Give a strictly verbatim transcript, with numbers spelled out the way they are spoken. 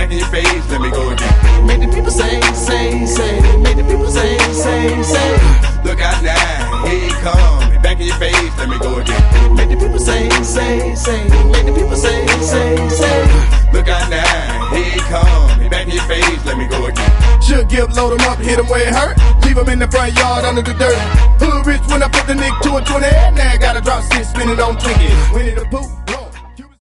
back in your face, let me go again. Make the people say, say, say. Make the people say, say, say. Look out now, here he come, back in your face, let me go again. Make the people say, say, say. Make the people say, say, say. Look out now, here he come, back in your face, let me go again. Should give, load him up, hit him where it hurt. Leave him in the front yard under the dirt. Hood rich when I put the nigga to a twenty. Now I gotta drop six, spinning on Twinkies. Winnie the Pooh.